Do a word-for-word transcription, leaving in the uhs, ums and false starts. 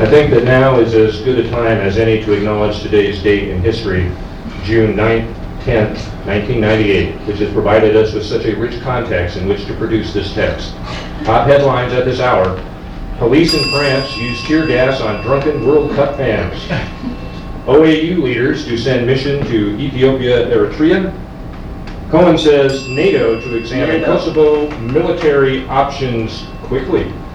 I think that now is as good a time as any to acknowledge today's date in history, June ninth, tenth, nineteen ninety-eight, which has provided us with such a rich context in which to produce this text. Top headlines at this hour: police in France use tear gas on drunken World Cup fans. O A U leaders to send mission to Ethiopia, Eritrea. Cohen says NATO to examine Kosovo military options quickly.